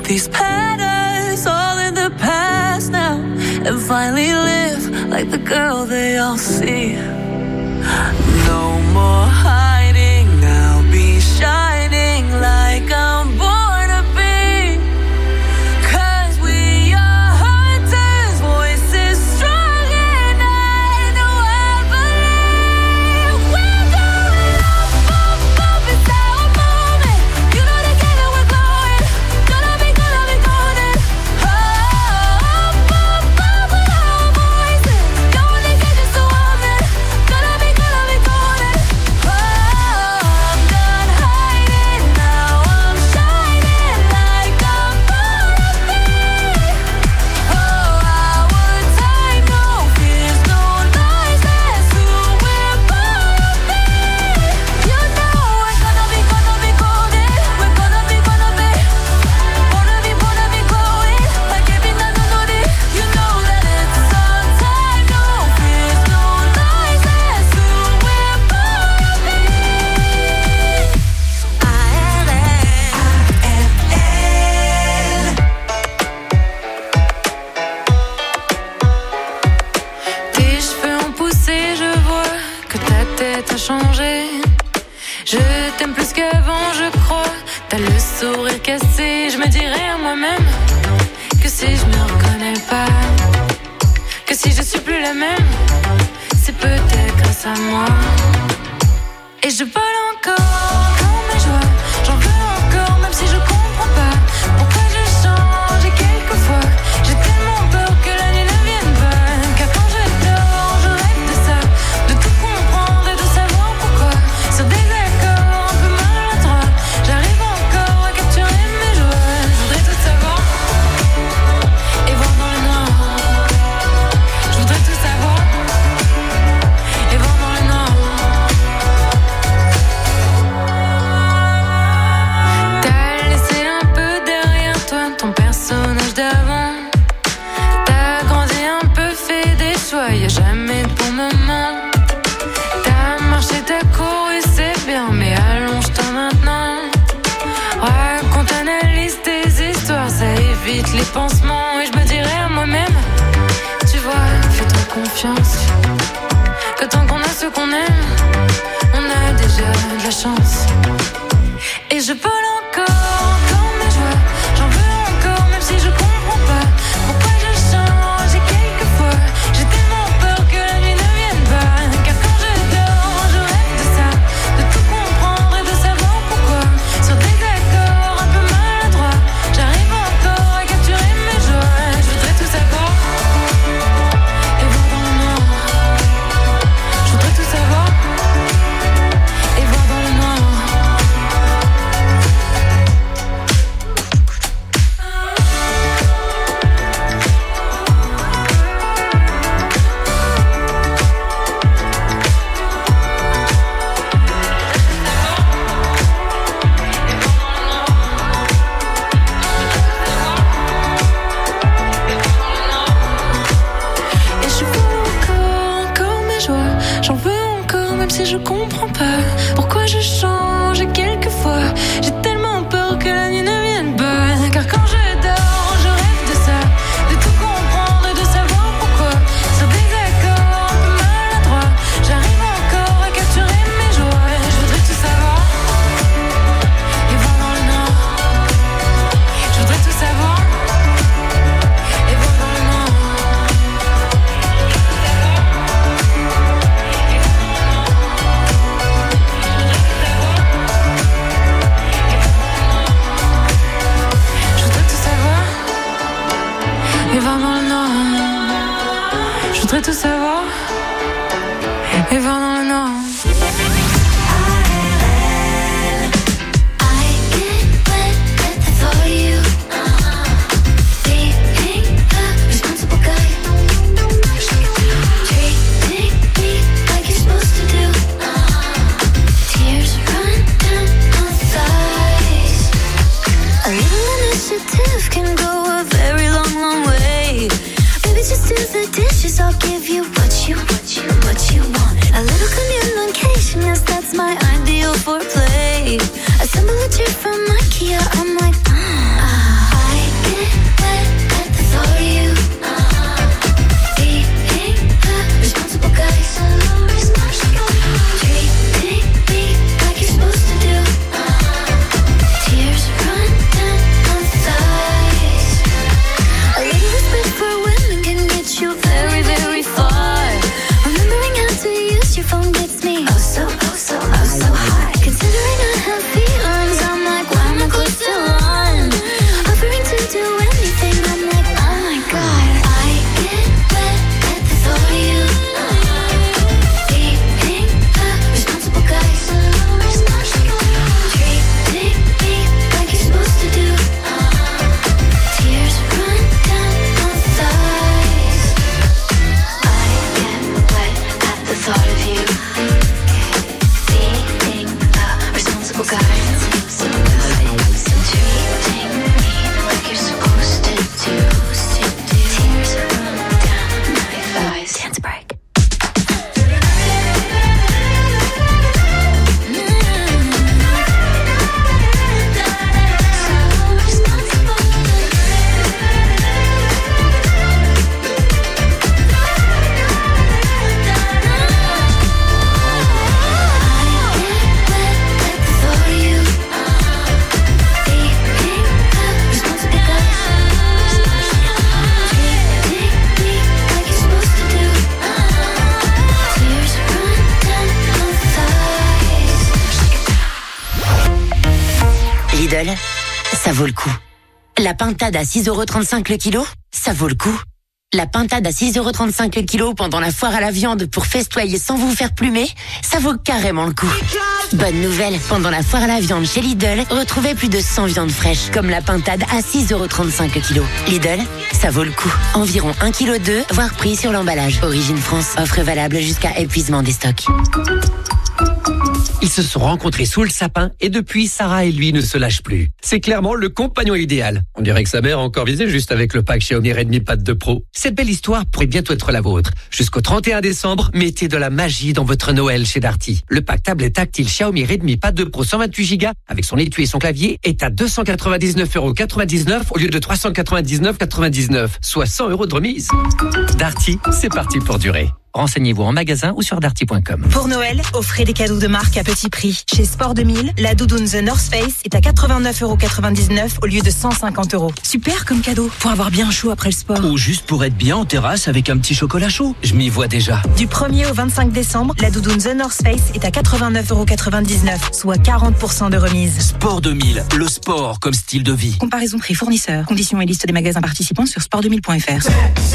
these patterns all in the past now, and finally live like the girl they all see. No more hiding, I'll be shining like I'm born to be. 'Cause we are hunters, voices strong and I know I believe. We're going up, up, up, it's our moment. You know together we're going. Gonna be golden. Up, up, up with our voices. Going to get just a woman. Gonna be golden. Oh, I'm done hiding, now I'm shining like I'm born to be. Oh, our time, no fears, no lies, that's who we're born to be. You know we're gonna be golden. We're gonna be glowing like every night on it. You know that it's our time, no fears, no lies, that's who we're born to be. Tes cheveux ont poussé, je vois que ta tête a changé. Je t'aime plus qu'avant, je crois. T'as le sourire cassé. Je me dirais à moi-même que si je me reconnais pas, que si je suis plus la même, c'est peut-être grâce à moi. Et je vole encore comme mes joies. J'en veux encore, même si je comprends pas pourquoi je change. Et quelquefois, j'ai tellement peur que la nuit ne vienne pas. Car quand je dors, je rêve de ça, de tout comprendre et de savoir pourquoi. Sur des accords un peu maladroits, j'arrive encore à capturer mes joies. Je voudrais tout savoir et voir dans le noir. Je voudrais tout savoir et voir dans le noir. T'as laissé un peu derrière toi ton personnage d'avant. T'as grandi un peu, fait des choix, y'a jamais de bon moment. T'as marché, t'as couru, c'est bien, mais allonge-toi maintenant. Raconte, analyse tes histoires, ça évite les pansements. Et je me dirais à moi-même, tu vois, fais-toi confiance, que tant qu'on a ce qu'on aime, on a déjà de la chance. Et je vole encore comme mes joies. J'en veux encore, même si je comprends pas pourquoi je change. Et quelquefois, j'ai tellement peur que la nuit ne vienne pas. Car quand je dors, je rêve de ça, de tout comprendre et de savoir pourquoi. Sur des accords un peu maladroits, j'arrive encore à capturer mes joies. Je voudrais tout savoir et voir dans le noir. Je voudrais tout savoir et voir dans le noir. Et je veux encore mes joies. J'en veux encore, même si je comprends pas pourquoi je change. Et quelquefois, j'ai tellement peur que la nuit ne vienne pas. Car quand je dors, je rêve de ça, de tout comprendre et de savoir pourquoi. Sur des accords un peu maladroits, j'arrive encore à capturer mes joies. Je voudrais tout savoir et voir dans le noir. Je voudrais tout savoir et voir dans le noir. Je voudrais tout savoir et voir dans le noir. Je voudrais tout savoir et voir dans le noir. I get wet for you. Being a responsible guy. Treating me like you're supposed to do. Tears run down my thighs. A little initiative can go a very long, long way. Baby, just do the dishes. I'll give you what you want. A little communication, yes, that's my ideal for play. Assemble a chair from IKEA. I'm like, I Lidl, ça vaut le coup. La pintade à 6,35€ le kilo, ça vaut le coup. La pintade à 6,35€ le kilo pendant la foire à la viande pour festoyer sans vous faire plumer, ça vaut carrément le coup. Bonne nouvelle, pendant la foire à la viande chez Lidl, retrouvez plus de 100 viandes fraîches, comme la pintade à 6,35€ le kilo. Lidl, ça vaut le coup. Environ 1,2 kg, voire prix sur l'emballage. Origine France, offre valable jusqu'à épuisement des stocks. Ils se sont rencontrés sous le sapin et depuis, Sarah et lui ne se lâchent plus. C'est clairement le compagnon idéal. On dirait que sa mère a encore visé juste avec le pack Xiaomi Redmi Pad 2 Pro. Cette belle histoire pourrait bientôt être la vôtre. Jusqu'au 31 décembre, mettez de la magie dans votre Noël chez Darty. Le pack tablette tactile Xiaomi Redmi Pad 2 Pro 128 Go avec son étui et son clavier est à 299,99€ au lieu de 399,99€, soit 100€ de remise. Darty, c'est parti pour durer. Renseignez-vous en magasin ou sur darty.com. Pour Noël, offrez des cadeaux de marque à petit prix. Chez Sport 2000, la doudoune The North Face est à 89,99€ au lieu de 150€. Super comme cadeau, pour avoir bien chaud après le sport. Ou juste pour être bien en terrasse avec un petit chocolat chaud. Je m'y vois déjà. Du 1er au 25 décembre, la doudoune The North Face est à 89,99€, soit 40% de remise. Sport 2000, le sport comme style de vie. Comparaison prix fournisseur. Conditions et liste des magasins participants sur sport2000.fr.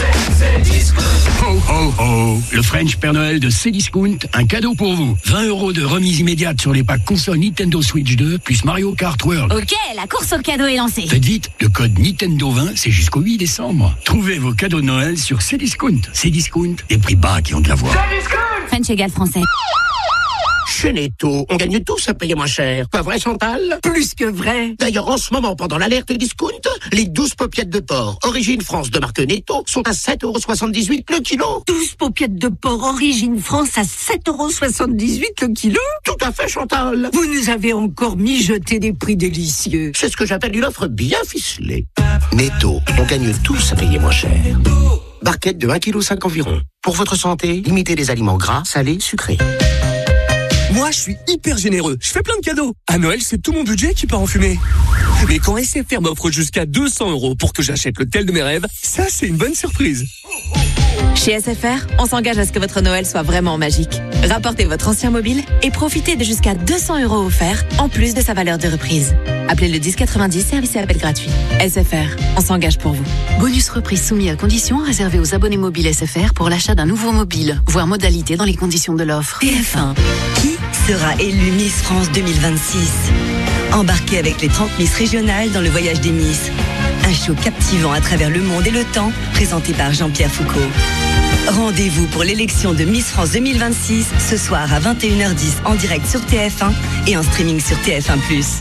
Ho ho ho, le French Père Noël de Cdiscount, un cadeau pour vous. 20€ de remise immédiate sur les packs console Nintendo Switch 2 plus Mario Kart World. Ok, la course au cadeau est lancée. Faites vite, le code Nintendo 20, c'est jusqu'au 8 décembre. Trouvez vos cadeaux de Noël sur Cdiscount. Cdiscount, des prix bas qui ont de la voix. French égale français. Chez Netto, on gagne tous à payer moins cher. Pas vrai, Chantal? Plus que vrai. D'ailleurs, en ce moment, pendant l'alerte discount, les 12 paupiettes de porc Origine France de marque Netto sont à 7,78€ le kilo. 12 paupiettes de porc Origine France à 7,78€ le kilo? Tout à fait, Chantal. Vous nous avez encore mijoté des prix délicieux. C'est ce que j'appelle une offre bien ficelée. Netto, on gagne tous à payer moins cher. Barquette de 1,5 kg environ. Pour votre santé, limitez les aliments gras, salés, sucrés. Moi, je suis hyper généreux. Je fais plein de cadeaux. À Noël, c'est tout mon budget qui part en fumée. Mais quand SFR m'offre jusqu'à 200€ pour que j'achète le tel de mes rêves, ça, c'est une bonne surprise. Chez SFR, on s'engage à ce que votre Noël soit vraiment magique. Rapportez votre ancien mobile et profitez de jusqu'à 200€ offerts, en plus de sa valeur de reprise. Appelez le 1090, service et appel gratuit. SFR, on s'engage pour vous. Bonus reprise soumis à conditions réservé aux abonnés mobiles SFR pour l'achat d'un nouveau mobile. Voir modalité dans les conditions de l'offre. TF1. Qui sera élu Miss France 2026? Embarquez avec les 30 Miss régionales dans le voyage des Miss. Un show captivant à travers le monde et le temps, présenté par Jean-Pierre Foucault. Rendez-vous pour l'élection de Miss France 2026 ce soir à 21h10 en direct sur TF1 et en streaming sur TF1+.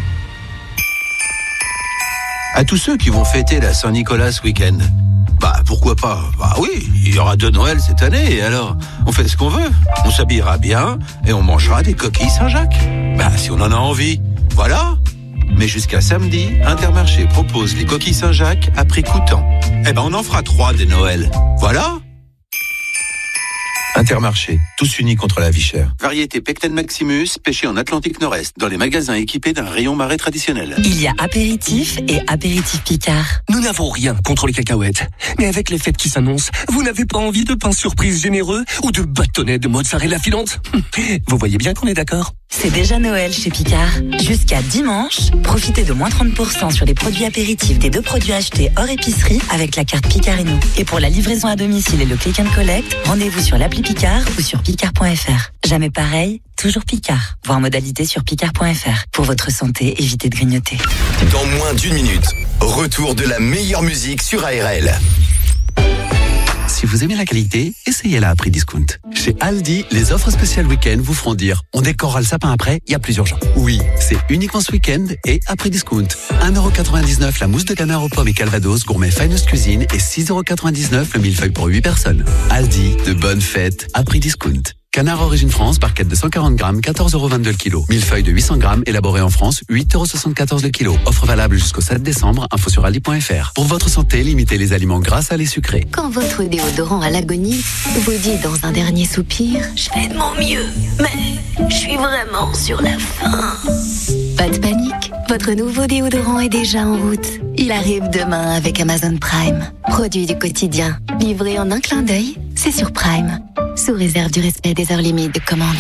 À tous ceux qui vont fêter la Saint-Nicolas ce week-end, pourquoi pas? Oui, il y aura 2 Noëls cette année, et alors, on fait ce qu'on veut. On s'habillera bien et on mangera des coquilles Saint-Jacques. Si on en a envie, voilà. Mais jusqu'à samedi, Intermarché propose les coquilles Saint-Jacques à prix coûtant. On en fera 3 des Noëls. Voilà. Intermarché, tous unis contre la vie chère. Variété Pecten Maximus, pêché en Atlantique Nord-Est, dans les magasins équipés d'un rayon marais traditionnel. Il y a apéritif et apéritif Picard. Nous n'avons rien contre les cacahuètes. Mais avec les fêtes qui s'annoncent, vous n'avez pas envie de pain surprise généreux ou de bâtonnets de mozzarella filante? Vous voyez bien qu'on est d'accord? C'est déjà Noël chez Picard. Jusqu'à dimanche, profitez de moins 30% sur les produits apéritifs des 2 produits achetés hors épicerie avec la carte Picard et nous. Et pour la livraison à domicile et le click and collect, rendez-vous sur l'appli Picard ou sur picard.fr. Jamais pareil, toujours Picard. Voir modalité sur picard.fr. Pour votre santé, évitez de grignoter. Dans moins d'1 minute, retour de la meilleure musique sur ARL. Si vous aimez la qualité, essayez-la à prix discount. Chez Aldi, les offres spéciales week-end vous feront dire on décorera le sapin après, il y a plus urgent. Oui, c'est uniquement ce week-end et à prix discount. 1,99€ la mousse de canard aux pommes et calvados gourmet Finest Cuisine et 6,99€ le millefeuille pour 8 personnes. Aldi, de bonnes fêtes à prix discount. Canard Origine France, barquette de 140 grammes, 14,22€ le kilo. Millefeuille de 800 grammes, élaboré en France, 8,74€ le kilo. Offre valable jusqu'au 7 décembre, info sur aldi.fr. Pour votre santé, limitez les aliments gras, salés, sucrés. Quand votre déodorant à l'agonie vous dit dans un dernier soupir « Je fais de mon mieux, mais je suis vraiment sur la fin ». Pas de panique, votre nouveau déodorant est déjà en route. Il arrive demain avec Amazon Prime. Produit du quotidien, livré en un clin d'œil, c'est sur Prime. Sous réserve du respect des heures limites de commande.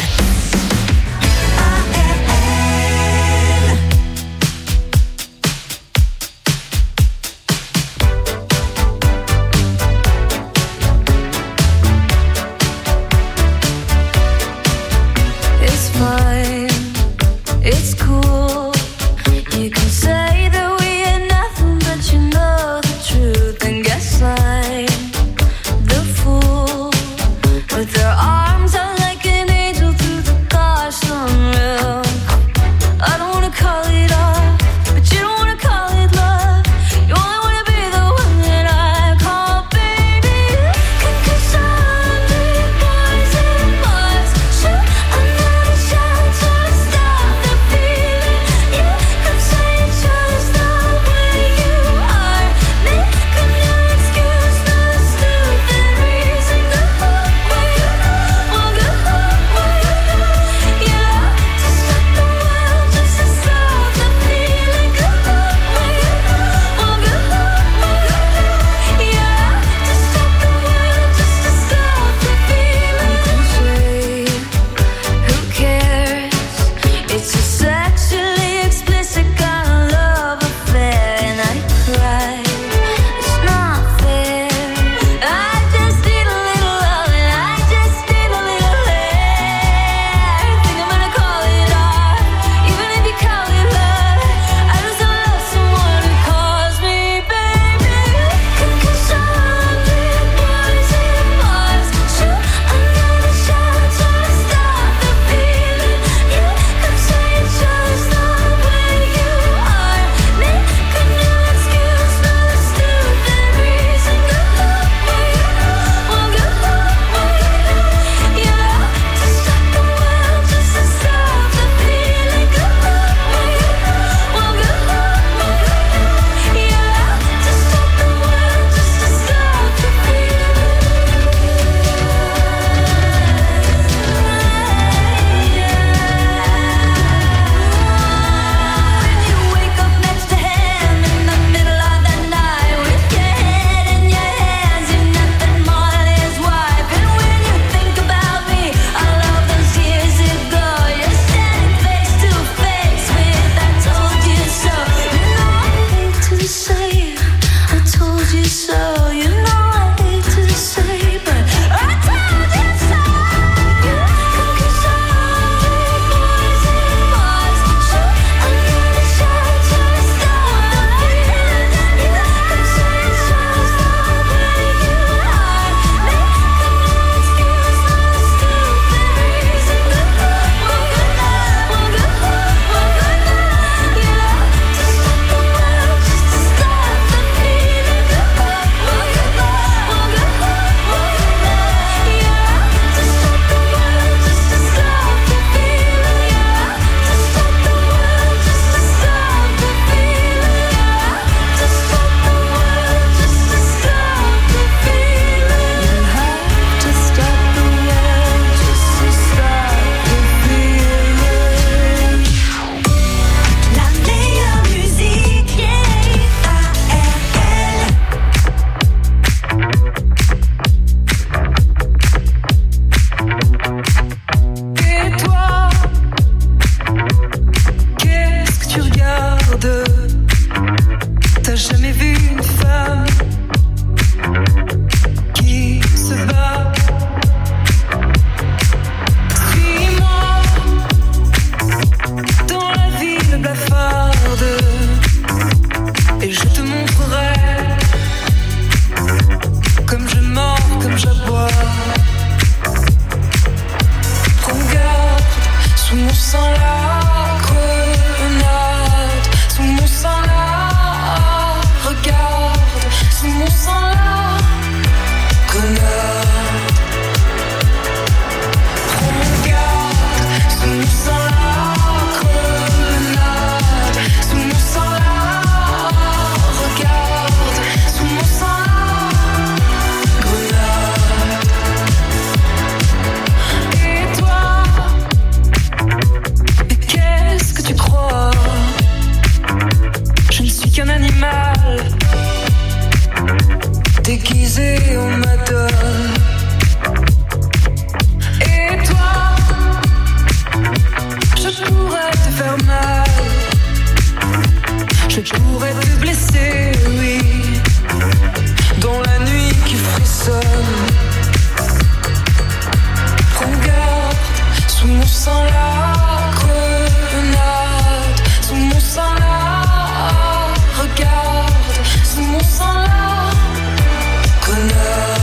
sang la grenade, sous mon sang la regarde, sous mon sang la grenade.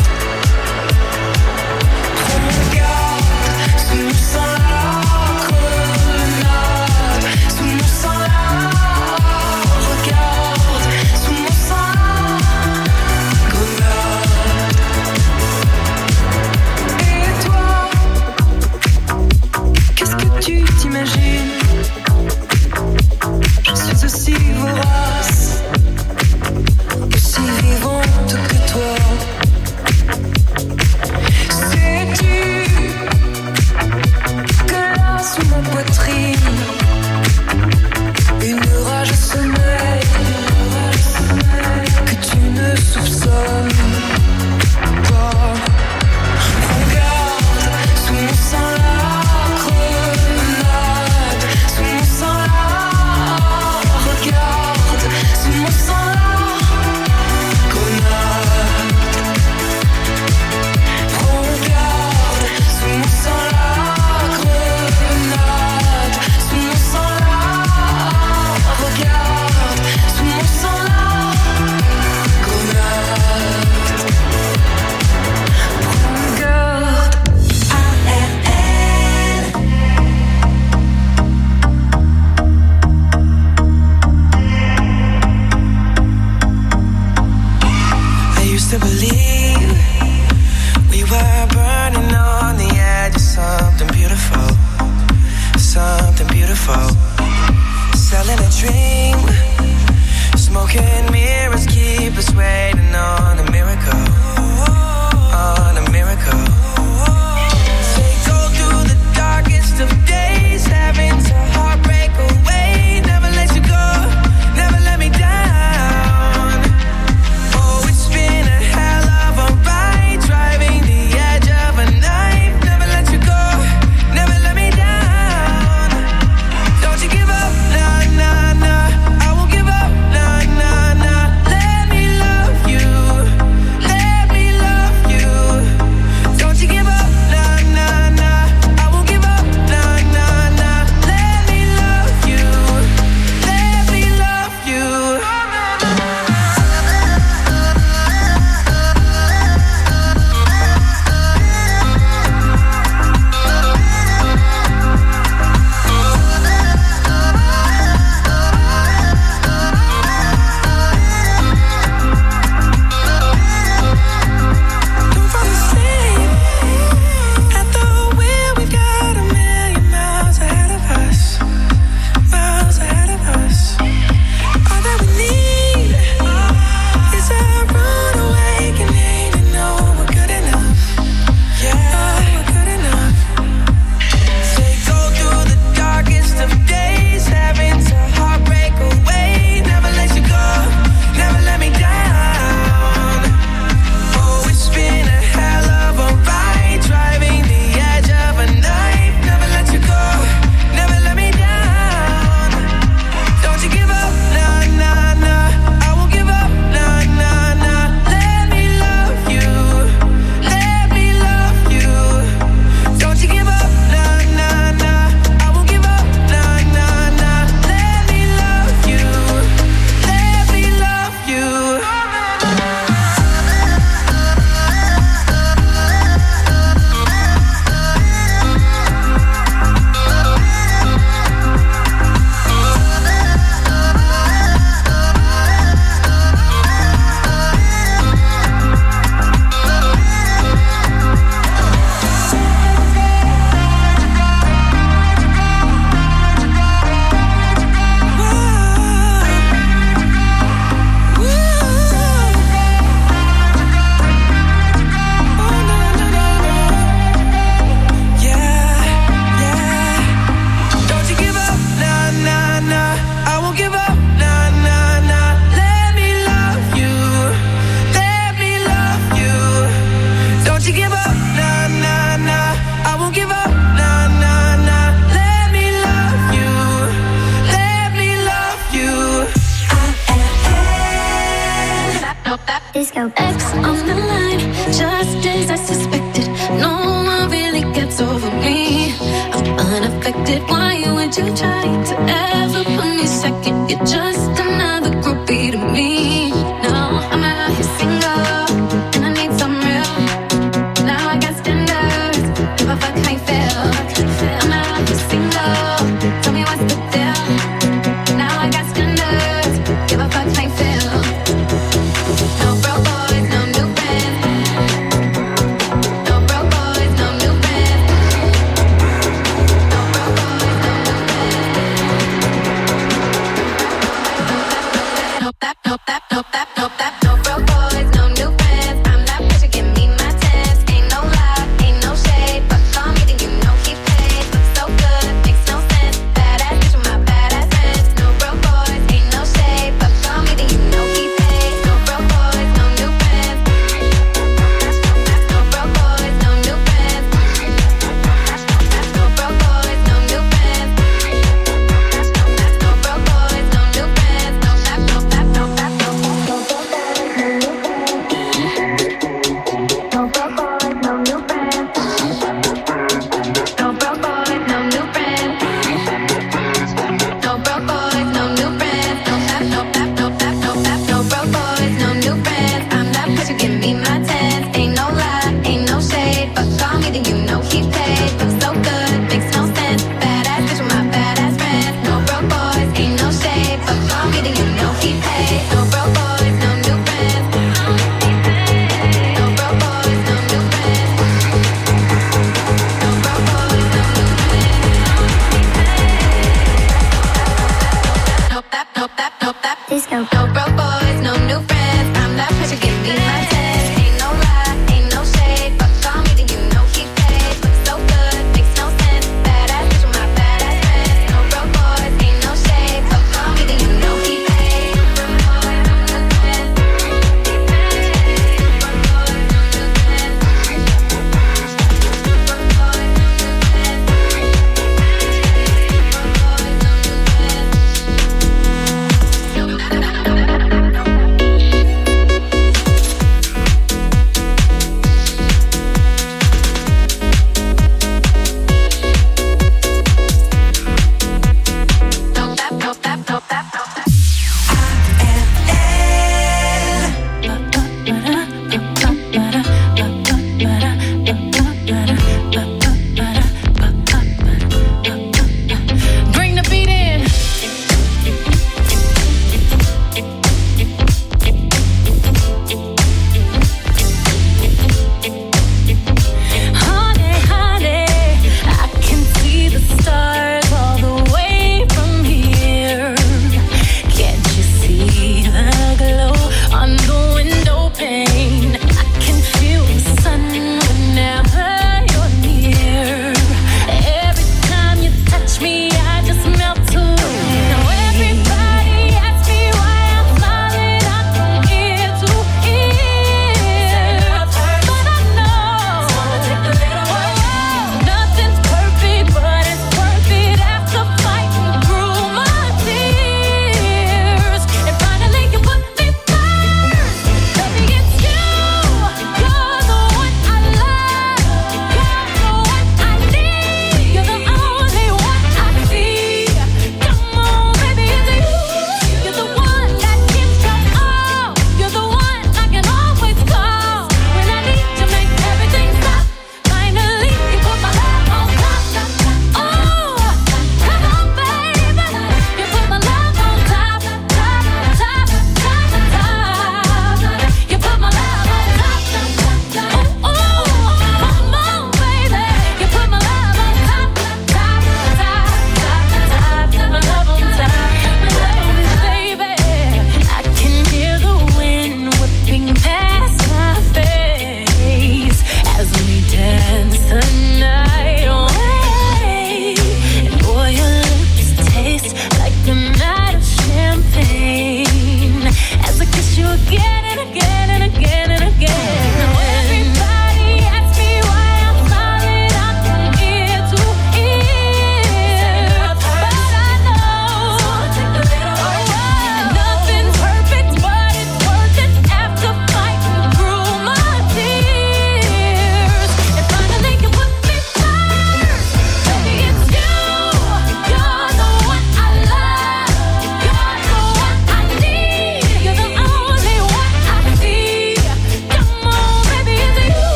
Prends mon garde, sous mon sang la grenade, sous mon sang la regarde, sous mon sang la grenade. Et toi, qu'est-ce que tu t'imagines? Je suis aussi vorace, aussi vivante que toi. Sais-tu que là sous ma poitrine, une rage sommeille que tu ne soupçonnes pas. Prends garde, sous mon sang la grenade, sous mon sang la regarde, sous mon sang la grenade. Prends garde, sous mon sang la grenade, sous mon sang la regarde, sous mon sang la grenade. Prends garde. I used to believe we were burning on the edge of something beautiful, something beautiful. Selling a dream, smoking mirrors keep us waiting on a miracle, on a miracle. They go through the darkest of days, having to heartbreak away. Never let you go, never let me down. Oh, it's been a hell of a ride, driving the edge of a knife. Never let you go, never let me down. Don't you give up, nah, nah, nah. I won't give up, nah, nah, nah. Let me love you, let me love you. Don't you give up, nah, nah, nah. I won't give up, nah, nah, nah. Let me love you, let me love you. Don't fall asleep at the wheel. We've got a million miles ahead of us, miles ahead of us. All that we need is a rude awakening to know we're good enough. Yeah, we're good enough. They go through the darkest of days, having to heartbreak away. Never let you go, never let me down. Oh, it's been a hell of a ride, driving the edge of a knife. Never let you go, never let me down. Don't you give up, nah, nah, nah. I won't give up, nah, nah, nah. Let me love you, let me love you. Don't you give up, nah, nah, nah. I won't give up, nah, nah, nah. Let me love you, let me love you. Don't you give up, nah, nah, nah. I won't give up, nah, nah, nah. Let me love you, let me love you. Don't you give up, nah, nah, nah. I won't give up, nah, nah, nah. Let me love you, let me love you. Disco X on the line, just as I suspected. No one really gets over me. I'm you trying to ever put me second. You're just another groupie to me. No, I'm out here single, and I need some real. Now I got standards, give a fuck how you feel. I'm out here single, tell me what's the deal. Now I got standards, give a fuck how you feel. No broke boys, no new friends. No broke boys, no new friends. No broke boys, no new friends.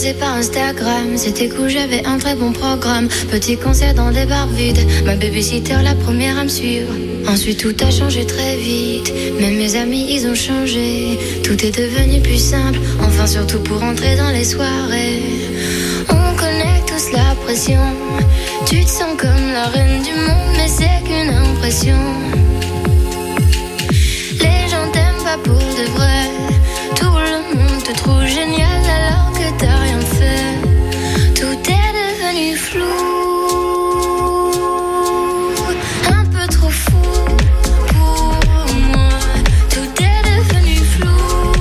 connecté par Instagram. C'était cool, j'avais un très bon programme. Petit concert dans des bars vides. Ma babysitter, la première à me suivre. Ensuite tout a changé très vite. Même mes amis, ils ont changé. Tout est devenu plus simple. Enfin surtout pour entrer dans les soirées. On connaît tous la pression. Tu te sens comme la reine du monde, mais c'est qu'une impression. Les gens t'aiment pas pour de vrai. Tout le monde te trouve génial alors que t'as rien fait. Tout est devenu flou. Un peu trop fou pour moi. Tout est devenu flou.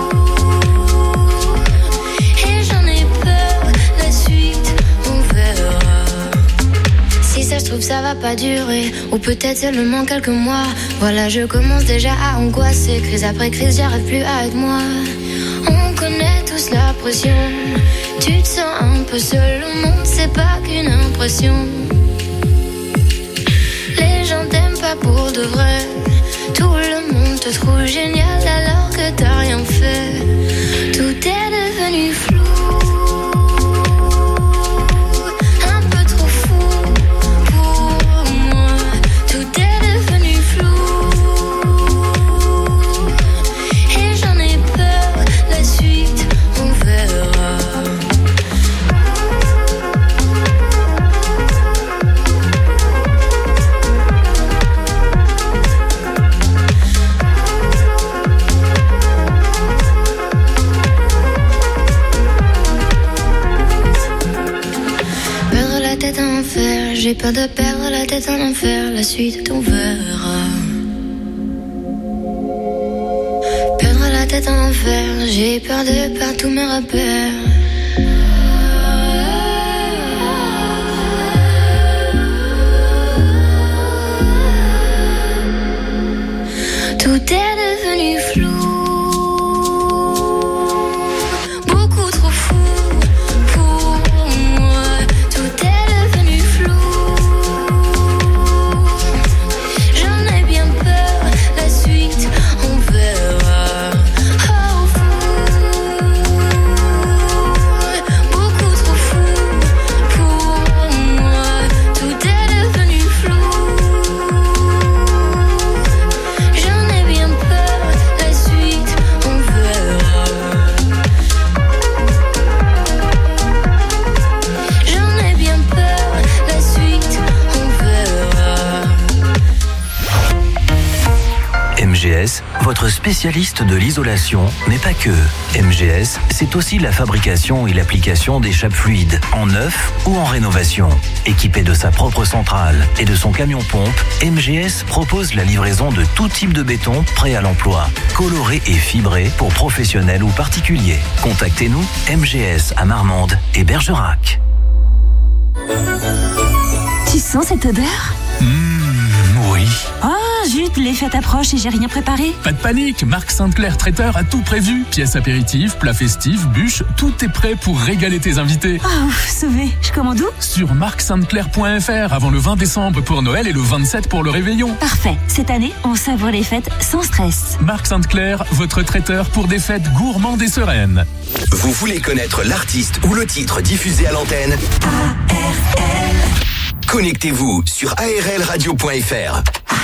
Et j'en ai peur, la suite on verra. Si ça je trouve ça va pas durer. Ou peut-être seulement quelques mois. Voilà je commence déjà à angoisser. Crise après crise j'arrive plus à être moi. On connaît tous la pression. Tu te sens un peu seul, le monde c'est pas qu'une impression. Les gens t'aiment pas pour de vrai. Tout le monde te trouve génial alors que t'as rien fait. Tout est devenu flou. Un peu trop fou pour moi. Tout est devenu flou. Et j'en ai peur, la suite on verra. Perdre la tête en enfer, j'ai peur de perdre la tête en enfer, la suite on verra. Perdre la tête en enfer, j'ai peur de perdre tous mes repères. Tout est devenu flou. Beaucoup trop fou pour moi. Tout est devenu flou. J'en ai bien peur, la suite on verra. Oh fou. Beaucoup trop fou pour moi. Tout est devenu flou. J'en ai bien peur, la suite on verra. J'en ai bien peur, la suite on verra. MGS, votre spécialiste de l'isolation, mais pas que. MGS, c'est aussi la fabrication et l'application d'échappes fluides, en neuf ou en rénovation. Équipé de sa propre centrale et de son camion-pompe, MGS propose la livraison de tout type de béton prêt à l'emploi, coloré et fibré pour professionnels ou particuliers. Contactez-nous, MGS à Marmande et Bergerac. Tu sens cette odeur? Oui. Oh, zut, les fêtes approchent et j'ai rien préparé. Pas de panique, Marc Sainte-Claire Traiteur a tout prévu. Pièces apéritives, plats festifs, bûches, tout est prêt pour régaler tes invités. Oh, sauvé. Je commande où? Sur marcsainteclair.fr avant le 20 décembre pour Noël et le 27 pour le réveillon. Parfait. Cette année, on savoure les fêtes sans stress. Marc Sainte-Claire, votre traiteur pour des fêtes gourmandes et sereines. Vous voulez connaître l'artiste ou le titre diffusé à l'antenne? Connectez-vous sur arlradio.fr.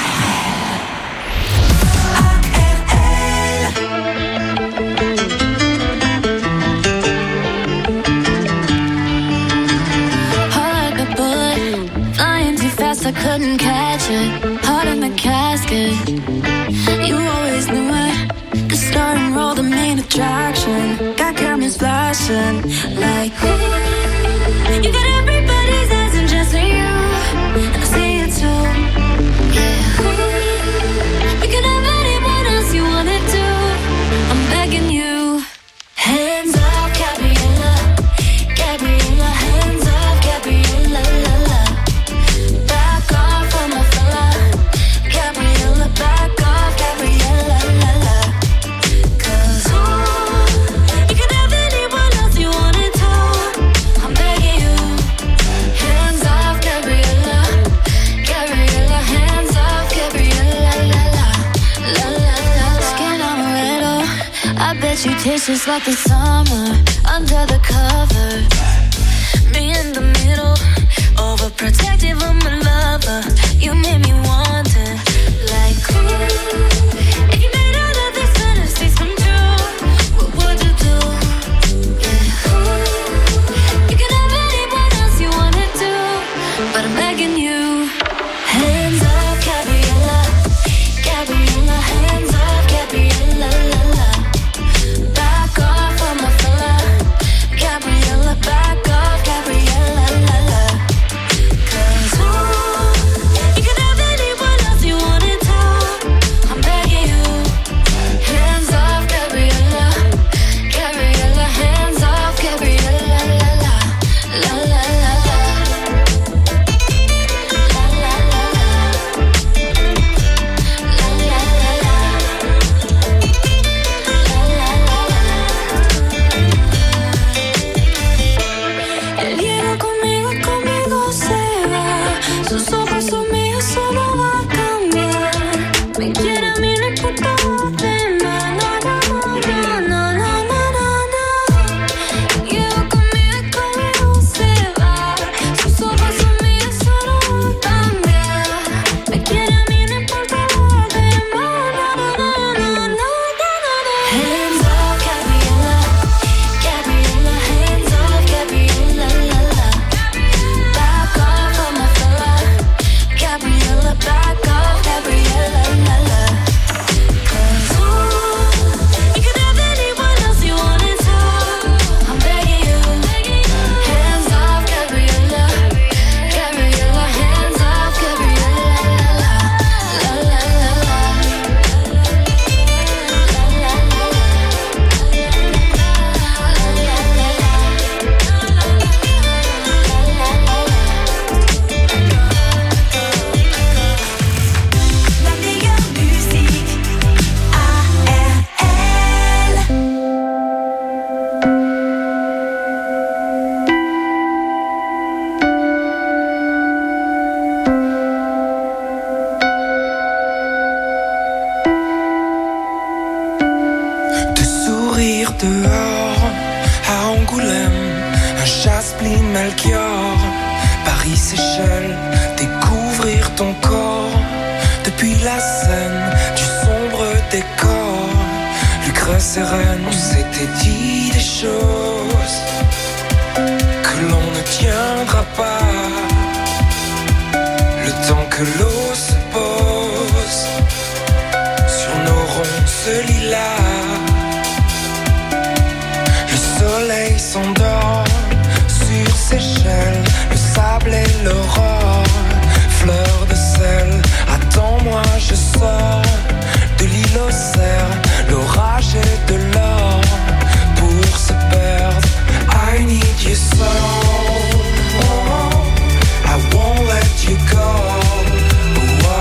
Heart like a bullet, flying too fast, I couldn't catch it. Heart in the casket, you always knew it. The star and roll, the main attraction. Got cameras flashing like, ooh, you got everybody's eyes and just for you. And I see it too, yeah. Ooh, you can have anyone else you wanted to. I'm begging you. Hands up, Gabriella, Gabriella. Hands up, Gabriella, la la. Back off from my fella, Gabriella. Back off, Gabriella, la la. 'Cause ooh, you can have anyone else you wanted to. bet you taste just like the summer under the covers. Me in the middle, overprotective of my lover. You made me want it, like ooh. If you made all of these fantasies come true, what would you do? Yeah, ooh. You can have anyone else you wanna do, but I'm begging you. Hands up, Gabriella, Gabriella, hands up, Gabriella, la la. Back off from my fella, Gabriella, back off, Gabriella, la la. 'Cause ooh, you can have anyone else you wanted to. I'm begging you. Hands off, Gabriella, Gabriella, hands off, Gabriella, la la, la la la la. Dehors, à Angoulême, un Chasse-Pline, Melchior, Paris, Seychelles, découvrir ton corps. Depuis la scène du sombre décor, Lucrèce et Reine, on s'était dit des choses que l'on ne tiendra pas. Le temps que l'eau se pose sur nos ronces lilas. Le soleil s'endort sur Seychelles, le sable et l'aurore, fleur de sel. Attends-moi, je sors de l'île aux cerfs, l'orage et de l'or pour se perdre. I need you so, I won't let you go.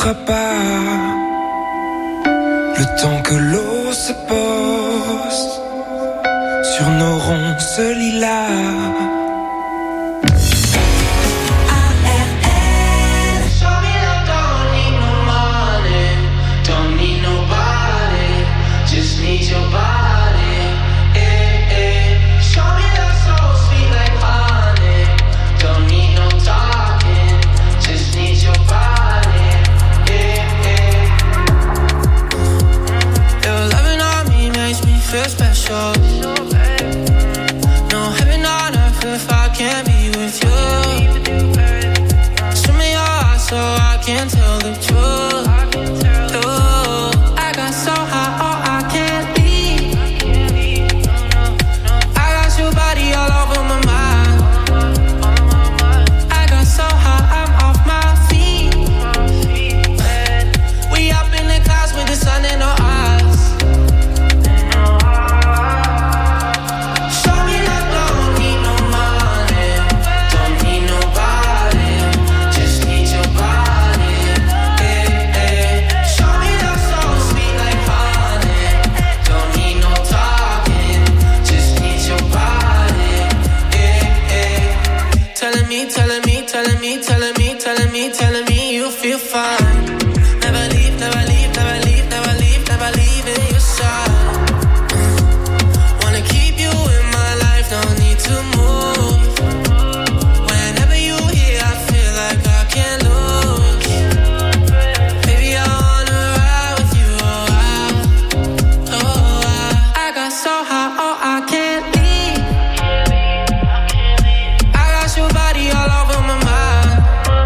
quittera pas. Le temps que l'eau se pose sur nos ronces lilas. Feel special. No heaven on earth if I can't be with you. Show me your eyes so I can tell the truth. Ooh, I got so high, oh I can't leave. I got your body all over my mind. I got so high, I'm off my feet. We up in the clouds with the sun in our eyes. Telling me you feel fine. Never leave, never leave, never leave, never leave, never leave in your side. Wanna keep you in my life, no need to move. Whenever you here, I feel like I can't lose. Baby, I wanna ride with you, I got so high, oh I can't leave. I got your body all over my mind.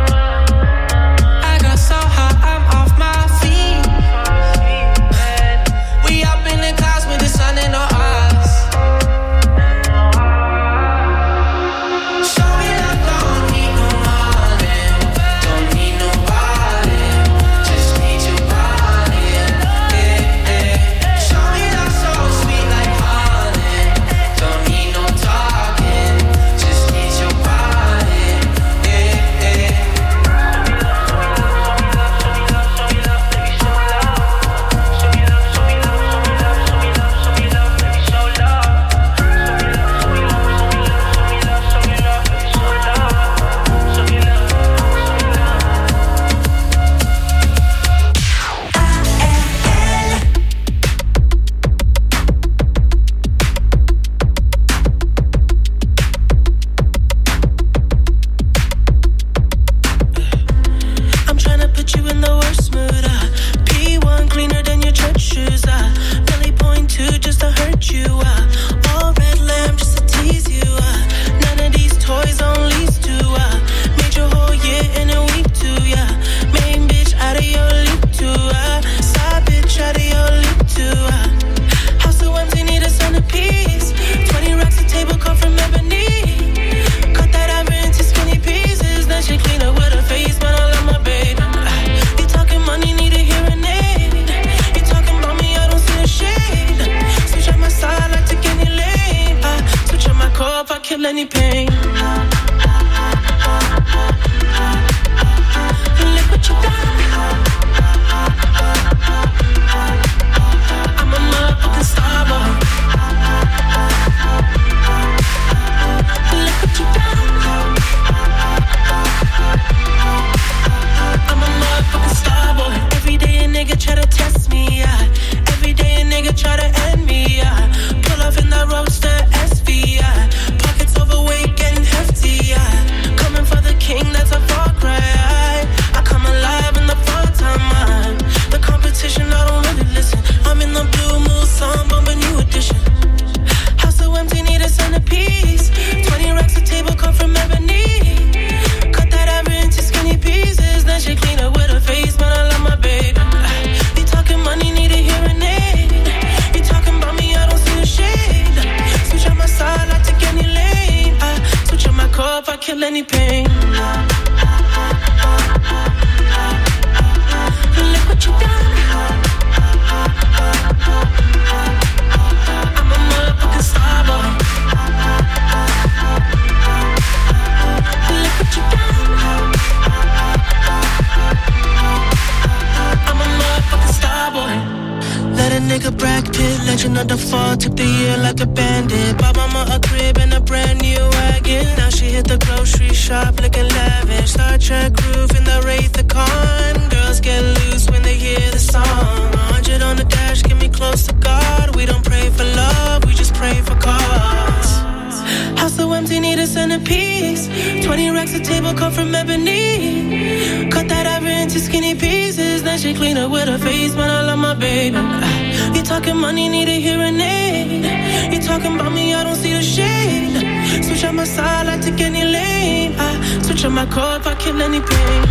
Legend of the fall, took the year like a bandit. Bought mama a crib and a brand new wagon. Now she hit the grocery shop looking lavish. Star Trek roof in the Wraith the Con. Girls get loose when they hear the song. 100 on the dash, get me close to God. We don't pray for love, we just pray for cause. House so empty, need a centerpiece. 20 racks a table cut from ebony. Cut that ever into skinny pieces. Then she clean up with her face, man, I love my baby. You talking money, need a hearing aid. You talking about me, I don't see the shade. Switch on my side, I take any lane. I switch on my core if I kill any pain.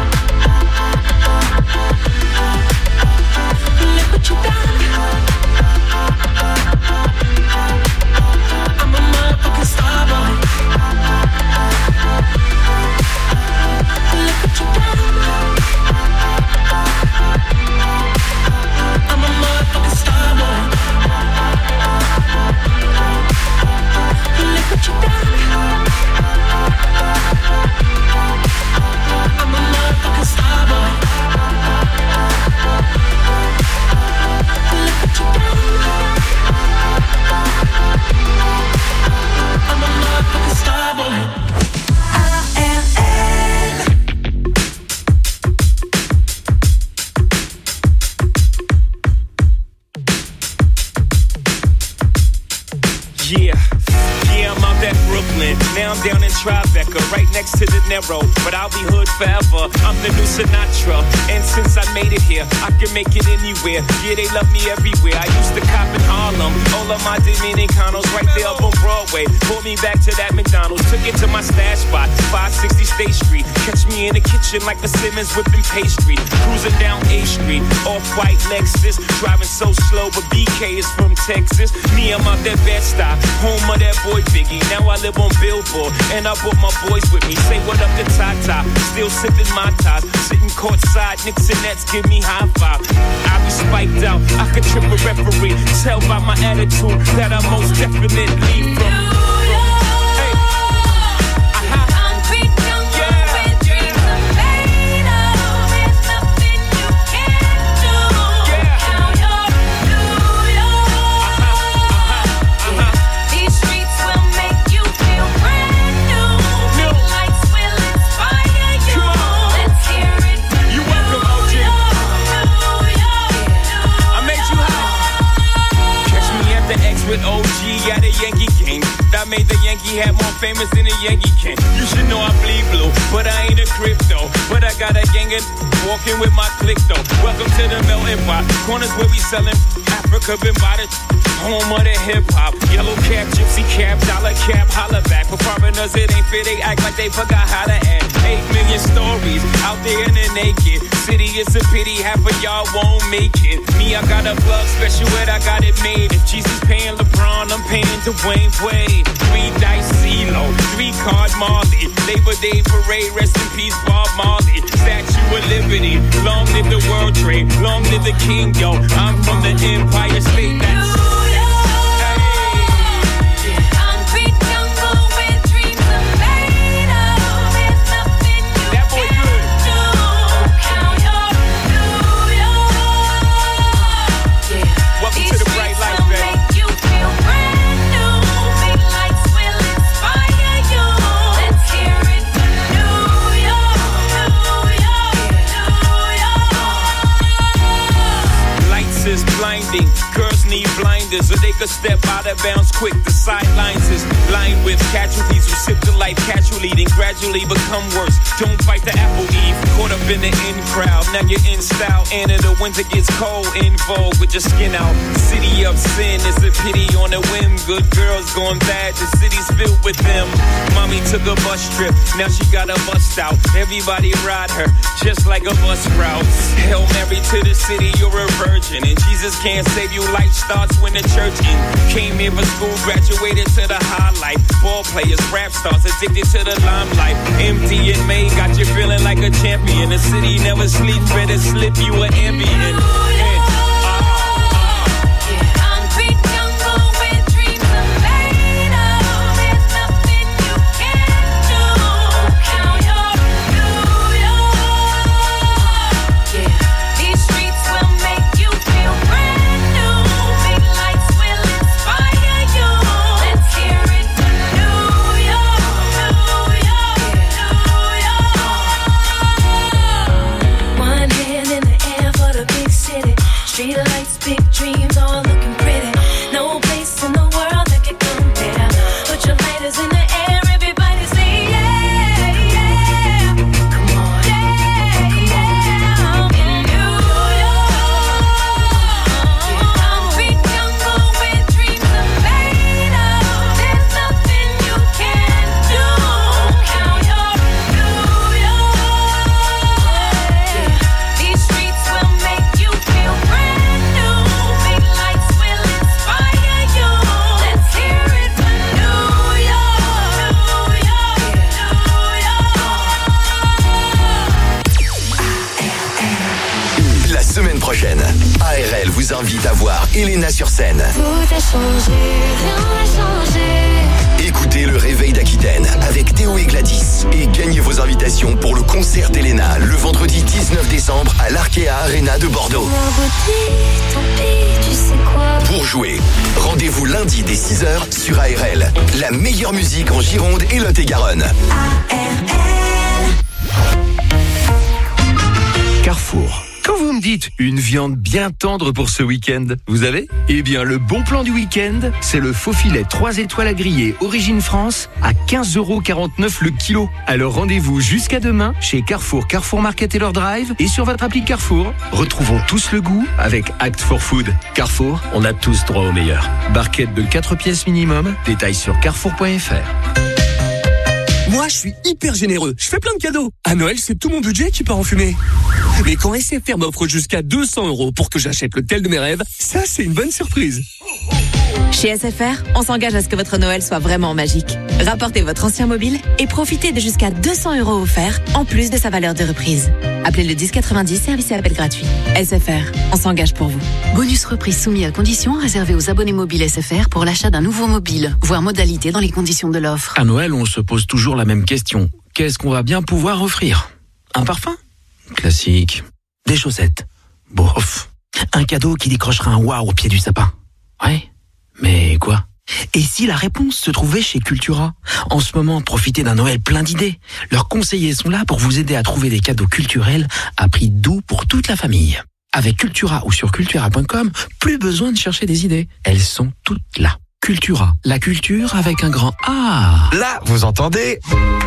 Look what you done. I'm a motherfucking star boy. Look what you done. I'm a motherfucking star boy. Look what you done. I'm a motherfucking star boy. Look what you done. I'm a motherfucking star boy. Yeah, I'm out at Brooklyn. Now I'm down in Tribeca, right next to the Narrow. But I'll be hood forever. I'm the new Sinatra. And since I made it here, I can make it anywhere. Yeah, they love me everywhere. I used to cop in Harlem. All of my Dominicanos right there up on Broadway. Pulled me back to that McDonald's. Took it to my stash spot, 560 State Street. Catch me in the kitchen like the Simmons whipping pastry. Cruising down A Street, off-white Lexus. Driving so slow, but BK is from Texas. Me, I'm out that Bed-Stuy, home of that boy Biggie. Now I live on Billboard, and I brought my boys with me. Say what up to Tata, still sipping my ties. Sitting courtside, Knicks and Nets give me high five. I be spiked out, I could trip a referee. Tell by my attitude that I most definitely from. With OG at a Yankee game. I made the Yankee hat more famous than a Yankee can. You should know I bleed blue, but I ain't a crypto. But I got a gang of walking with my click though. Welcome to the melting pot. Corners where we selling Africa been by the home of the hip hop. Yellow cap, gypsy cap, dollar cap, holla back. For foreigners it ain't fair, they act like they forgot how to act. 8 million stories out there in the naked city. It's a pity half of y'all won't make it. Me, I got a plug special ed, I got it made. If Jesus paying LeBron, I'm paying Dwayne Wade. 3 dice CeeLo, 3 card Marley. Labor Day parade, rest in peace Bob Marley. Statue of Liberty, long live the World Trade, long live the King, yo. I'm from the Empire State, that's blinding. Girls need blinders so they could step out of bounds quick. The sidelines is lined with casualties who sip the life casually, then gradually become worse. Don't fight the apple eve, caught up in the in crowd. Now you're in style, and in the winter gets cold. In vogue with your skin out. City of sin, it's a pity on a whim. Good girls going bad, the city's filled with them. Mommy took a bus trip, now she got a bust out. Everybody ride her, just like a bus route. Hail Mary to the city, you're a virgin, and Jesus can't save you. Life starts when the church ends. Came here for school, graduated to the highlight. Ball players, rap stars, addicted to the limelight. Empty in May, got you feeling like a champion. The city never sleeps, better slip you an ambient. These streets will make you feel brand new. Big lights invite à voir Elena sur scène. Tout a changé, rien n'a changé. Écoutez le réveil d'Aquitaine avec Théo et Gladys et gagnez vos invitations pour le concert d'Elena le vendredi 19 décembre à l'Arkea Arena de Bordeaux. Tant pis, tu sais quoi. Pour jouer, rendez-vous lundi dès 6h sur ARL. La meilleure musique en Gironde et Lot-et-Garonne. Carrefour. Quand vous me dites une viande bien tendre pour ce week-end, vous avez ? Eh bien, le bon plan du week-end, c'est le faux filet 3 étoiles à griller Origine France à 15,49 € le kilo. Alors rendez-vous jusqu'à demain chez Carrefour, Carrefour Market et leur drive et sur votre appli Carrefour. Retrouvons tous le goût avec Act for Food. Carrefour, on a tous droit au meilleur. Barquette de 4 pièces minimum, détails sur carrefour.fr. Moi, je suis hyper généreux. Je fais plein de cadeaux. À Noël, c'est tout mon budget qui part en fumée. Mais quand SFR m'offre jusqu'à 200 € pour que j'achète le tel de mes rêves, ça, c'est une bonne surprise. Chez SFR, on s'engage à ce que votre Noël soit vraiment magique. Rapportez votre ancien mobile et profitez de jusqu'à 200 € offerts, en plus de sa valeur de reprise. Appelez le 1090, service et appel gratuit. SFR, on s'engage pour vous. Bonus reprise soumis à conditions réservé aux abonnés mobiles SFR pour l'achat d'un nouveau mobile. Voir modalité dans les conditions de l'offre. À Noël, on se pose toujours la même question. Qu'est-ce qu'on va bien pouvoir offrir ? Un parfum ? Classique. Des chaussettes ? Bof. Un cadeau qui décrochera un waouh au pied du sapin ? Ouais. Mais quoi ? Et si la réponse se trouvait chez Cultura ? En ce moment, profitez d'un Noël plein d'idées. Leurs conseillers sont là pour vous aider à trouver des cadeaux culturels à prix doux pour toute la famille. Avec Cultura ou sur cultura.com, plus besoin de chercher des idées. Elles sont toutes là. Cultura, la culture avec un grand A. Là, vous entendez ?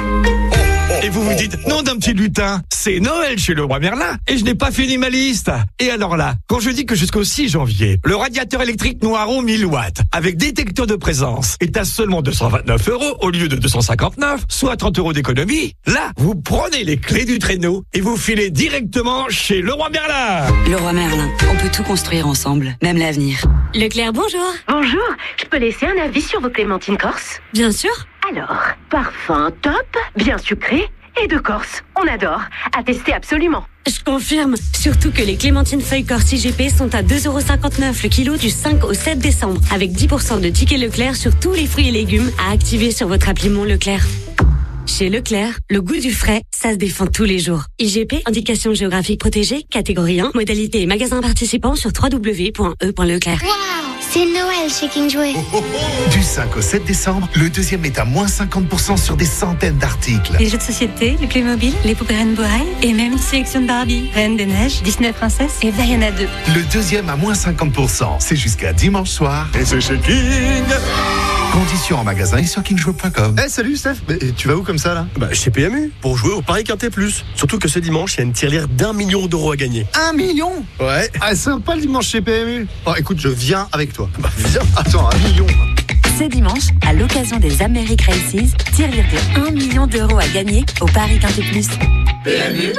Et vous vous dites, nom d'un petit lutin, c'est Noël chez le roi Merlin et je n'ai pas fini ma liste. Et alors là, quand je dis que jusqu'au 6 janvier, le radiateur électrique Noiron 1000 watts avec détecteur de présence est à seulement 229 € au lieu de 259, soit 30 € d'économie, là, vous prenez les clés du traîneau et vous filez directement chez le roi Merlin. Le roi Merlin, on peut tout construire ensemble, même l'avenir. Leclerc, bonjour. Bonjour, je peux laisser un avis sur vos clémentines corse ? Bien sûr. Alors, parfum top, bien sucré et de Corse. On adore. À tester absolument. Je confirme. Surtout que les clémentines feuilles Corse IGP sont à 2,59 € le kilo du 5 au 7 décembre. Avec 10% de tickets Leclerc sur tous les fruits et légumes à activer sur votre appli Mon Leclerc. Chez Leclerc, le goût du frais, ça se défend tous les jours. IGP, indication géographique protégée, catégorie 1, modalité et magasin participant sur www.e.leclerc. Waouh, c'est Noël chez King Jouet. Du 5 au 7 décembre, le deuxième est à moins 50% sur des centaines d'articles. Les jeux de société, le Playmobil, les poupées Reine Boreal et même une sélection de Barbie, Reine des Neiges, Disney Princesse et Diana 2. Le deuxième à moins 50%, c'est jusqu'à dimanche soir. Et c'est chez King. Conditions en magasin et sur kingjouet.com. Eh salut Steph, tu vas où comme ça là ? Chez PMU, pour jouer au Paris Quintet Plus. Surtout que ce dimanche, il y a une tirelire d'1 million d'euros à gagner. 1 million ? Ouais. Ah sympa le dimanche chez PMU. Oh écoute, je viens avec toi. Viens, attends, 1 million. Ce dimanche, à l'occasion des Americ Races, tirelire de 1 million d'euros à gagner au Paris Quintet Plus. PMU.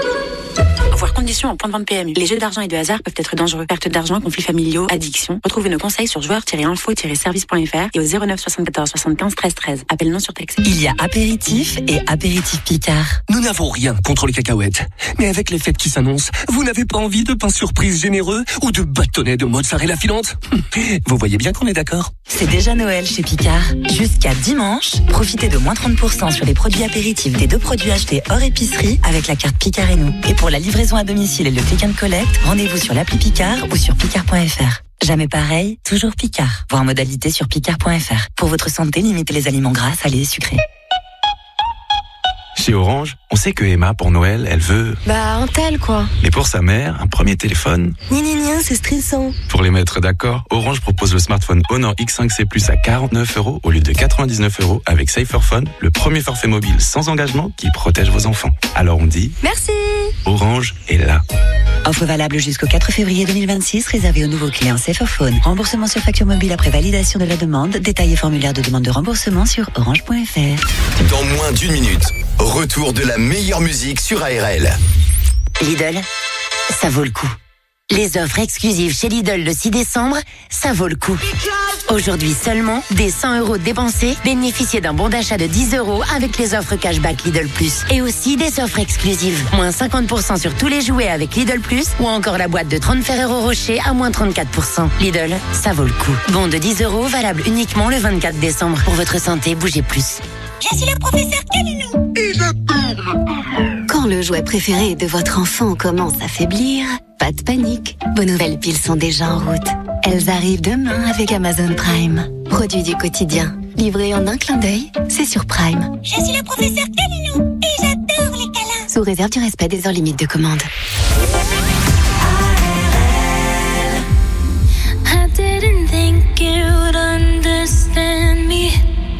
Voir conditions en point de vente PMU. Les jeux d'argent et de hasard peuvent être dangereux. Perte d'argent, conflits familiaux, addiction. Retrouvez nos conseils sur joueurs-info-service.fr et au 09 74 75 13 13. Appel non surtexte. Il y a apéritif et apéritif Picard. Nous n'avons rien contre les cacahuètes. Mais avec les fêtes qui s'annoncent, vous n'avez pas envie de pain surprise généreux ou de bâtonnets de mozzarella filante ? Vous voyez bien qu'on est d'accord. C'est déjà Noël chez Picard. Jusqu'à dimanche, profitez de moins 30% sur les produits apéritifs des 2 produits achetés hors épicerie avec la carte Picard et nous. Et pour la livraison à domicile et le click and collect, rendez-vous sur l'appli Picard ou sur picard.fr. Jamais pareil, toujours Picard. Voir modalité sur picard.fr. Pour votre santé, limitez les aliments gras, salés et sucrés. Chez Orange, on sait que Emma, pour Noël, elle veut... un tel quoi. Mais pour sa mère, un premier téléphone. C'est stressant. Pour les mettre d'accord, Orange propose le smartphone Honor X5C Plus à 49 € au lieu de 99 € avec Saferphone, le premier forfait mobile sans engagement qui protège vos enfants. Alors on dit... Merci. Orange est là. Offre valable jusqu'au 4 février 2026, réservée aux nouveaux clients Saferphone. Remboursement sur facture mobile après validation de la demande. Détails et formulaire de demande de remboursement sur orange.fr. Dans moins d'1 minute, retour de la meilleure musique sur ARL. Lidl, ça vaut le coup. Les offres exclusives chez Lidl le 6 décembre, ça vaut le coup. Aujourd'hui seulement, dès 100 € dépensés, bénéficiez d'un bon d'achat de 10 € avec les offres cashback Lidl Plus. Et aussi des offres exclusives. Moins 50% sur tous les jouets avec Lidl Plus ou encore la boîte de 30 Ferrero Rocher à moins 34%. Lidl, ça vaut le coup. Bon de 10 €, valable uniquement le 24 décembre. Pour votre santé, bougez plus. Je suis le professeur Calinou. Et j'adore. Quand le jouet préféré de votre enfant commence à faiblir, pas de panique. Vos nouvelles piles sont déjà en route. Elles arrivent demain avec Amazon Prime. Produit du quotidien. Livré en un clin d'œil, c'est sur Prime. Je suis le professeur Calinou. Et j'adore les câlins. Sous réserve du respect des heures limites de commande. I didn't think you would understand me.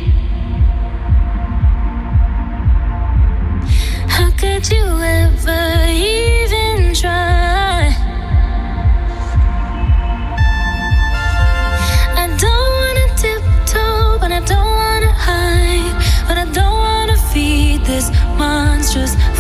How could you ever even try? I don't wanna tiptoe, but I don't wanna hide. But I don't wanna feed this monstrous